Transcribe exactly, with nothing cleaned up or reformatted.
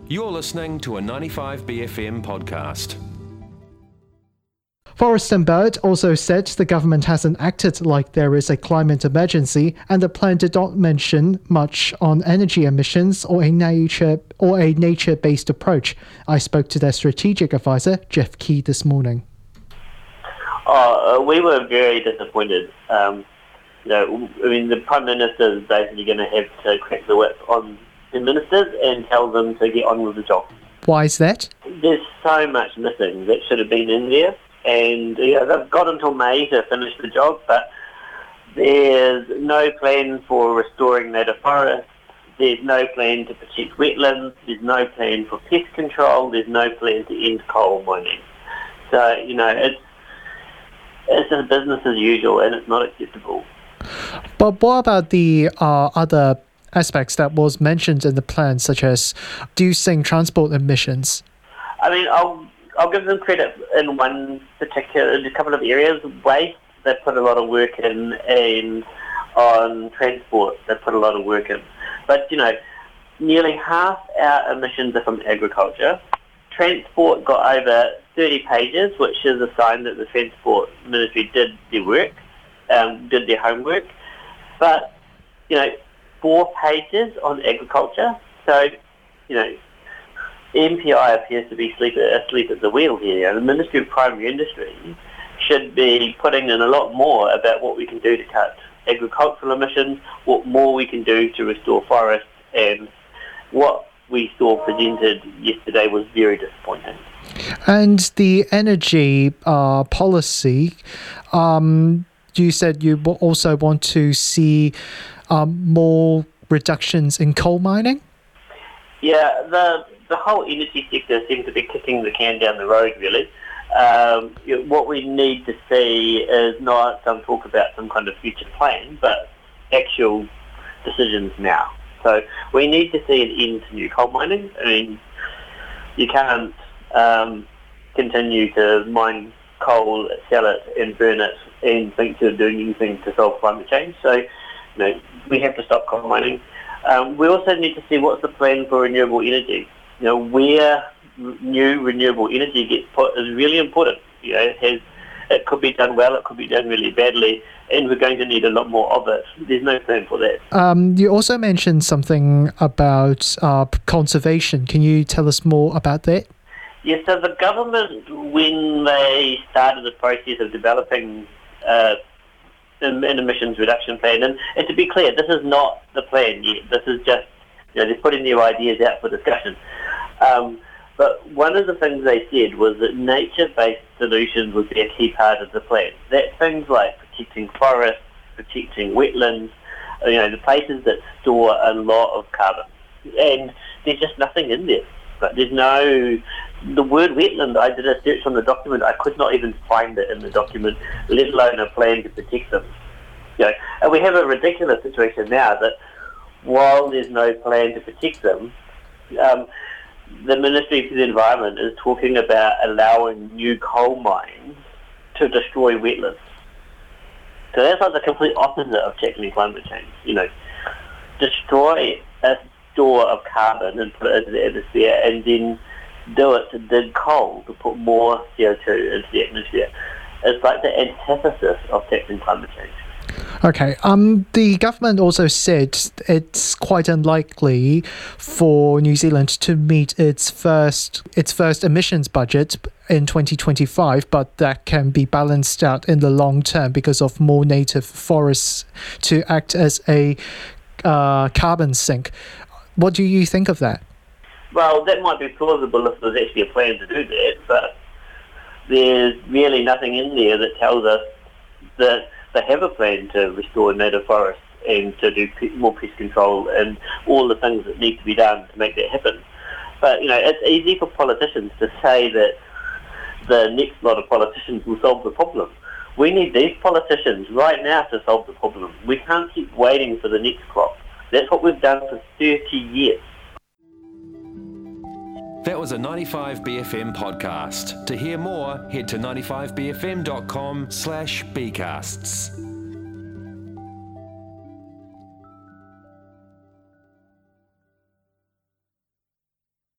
You're listening to a ninety-five B F M podcast. Forest and Bird also said the government hasn't acted like there is a climate emergency, and the plan did not mention much on energy emissions or a nature or a nature-based approach. I spoke to their strategic advisor, Jeff Key, this morning. Oh, uh, we were very disappointed. Um, you know, I mean, the Prime Minister is basically going to have to crack the whip on the ministers and tell them to get on with the job. Why is that? There's so much missing that should have been in there. And you know, they've got until May to finish the job, but there's no plan for restoring native forests, there's no plan to protect wetlands, there's no plan for pest control, there's no plan to end coal mining. So, you know, it's, it's just business as usual and it's not acceptable. But what about the uh, other aspects that was mentioned in the plan, such as reducing transport emissions? I mean, I'll I'll give them credit in one particular, in a couple of areas. Waste, they put a lot of work in, and on transport, they put a lot of work in. But, you know, nearly half our emissions are from agriculture. Transport got over thirty pages, which is a sign that the Transport Ministry did their work, um, did their homework. But, you know, four pages on agriculture. So, you know, M P I appears to be asleep, asleep at the wheel here. The Ministry of Primary Industry should be putting in a lot more about what we can do to cut agricultural emissions, what more we can do to restore forests, and what we saw presented yesterday was very disappointing. And the energy uh, policy, um, you said you also want to see um, more reductions in coal mining? Yeah, the the whole energy sector seems to be kicking the can down the road, really. Um, you know, what we need to see is not some talk about some kind of future plan, but actual decisions now. So we need to see an end to new coal mining. I mean, you can't um, continue to mine coal, sell it and burn it and think you're doing anything to solve climate change. So, you know, we have to stop coal mining. Um, we also need to see what's the plan for renewable energy. You know, where new renewable energy gets put is really important. You know, it has, it could be done well, it could be done really badly, and we're going to need a lot more of it. There's no plan for that. Um, you also mentioned something about uh, conservation. Can you tell us more about that? Yes, yeah, so the government, when they started the process of developing uh, an emissions reduction plan, and, and to be clear, this is not the plan yet. This is just, you know, they're putting their ideas out for discussion. Um, but one of the things they said was that nature-based solutions would be a key part of the plan. That's things like protecting forests, protecting wetlands, you know, the places that store a lot of carbon. And there's just nothing in there. But there's no, the word wetland, I did a search on the document, I could not even find it in the document, let alone a plan to protect them. You know, and we have a ridiculous situation now that while there's no plan to protect them, um, the Ministry for the Environment is talking about allowing new coal mines to destroy wetlands. So that's like the complete opposite of tackling climate change. You know, destroy a store of carbon and put it into the atmosphere, and then do it to dig coal to put more C O two into the atmosphere. It's like the antithesis of tackling climate change. Okay. Um, the government also said it's quite unlikely for New Zealand to meet its first its first emissions budget in twenty twenty-five, but that can be balanced out in the long term because of more native forests to act as a uh, carbon sink. What do you think of that? Well, that might be plausible if there's actually a plan to do that, but there's really nothing in there that tells us that they have a plan to restore native forests and to do more pest control and all the things that need to be done to make that happen. But, you know, it's easy for politicians to say that the next lot of politicians will solve the problem. We need these politicians right now to solve the problem. We can't keep waiting for the next crop. That's what we've done for thirty years. That was a ninety-five B F M podcast. To hear more, head to ninety-five b f m dot com slash bcasts.